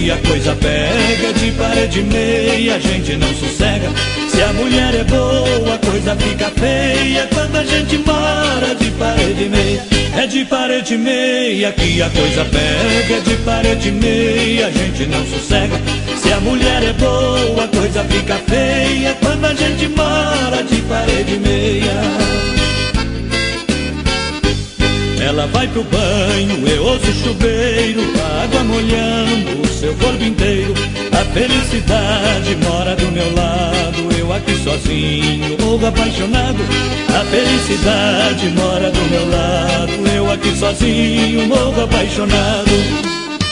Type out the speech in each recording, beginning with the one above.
que a coisa pega. De parede e meia a gente não sossega. Se a mulher é boa, a coisa fica feia quando a gente mora de parede e meia. É de parede e meia que a coisa pega. É de parede e meia a gente não sossega. Se a mulher é boa, a coisa fica feia quando a gente mora de parede e meia. Ela vai pro banho, eu ouço o chuveiro, a água molhando o seu corpo inteiro. A felicidade mora do meu lado, eu aqui sozinho, morro apaixonado. A felicidade mora do meu lado, eu aqui sozinho, morro apaixonado.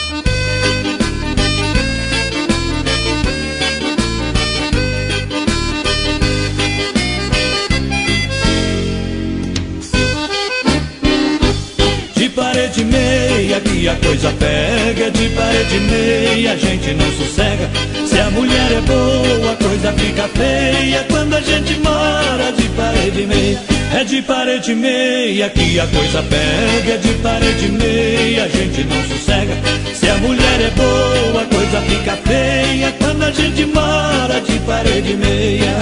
De parede e meia que a coisa pega. De parede e meia a gente não sossega. Se a mulher é boa, a coisa fica feia quando a gente mora de parede e meia. É de parede e meia que a coisa pega. É de parede e meia a gente não sossega. Se a mulher é boa, a coisa fica feia quando a gente mora de parede e meia.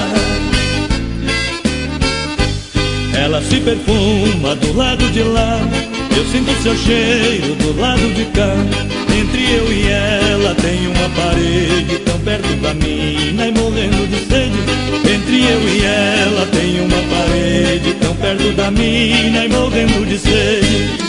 Ela se perfuma do lado de lá, eu sinto seu cheiro do lado de cá. Entre eu e ela tem uma parede, tão perto da mina e morrendo de sede. Entre eu e ela tem uma parede, tão perto da mina e morrendo de sede.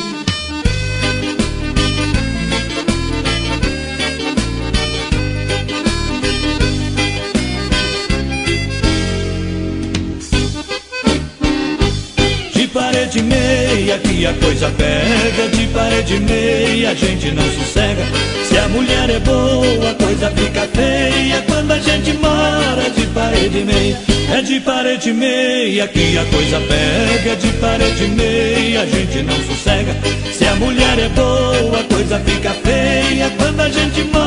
De parede e meia que a coisa pega. De parede e meia a gente não sossega. Se a mulher é boa, a coisa fica feia quando a gente mora de parede e meia. É de parede e meia que a coisa pega. É de parede e meia a gente não sossega. Se a mulher é boa, a coisa fica feia quando a gente mora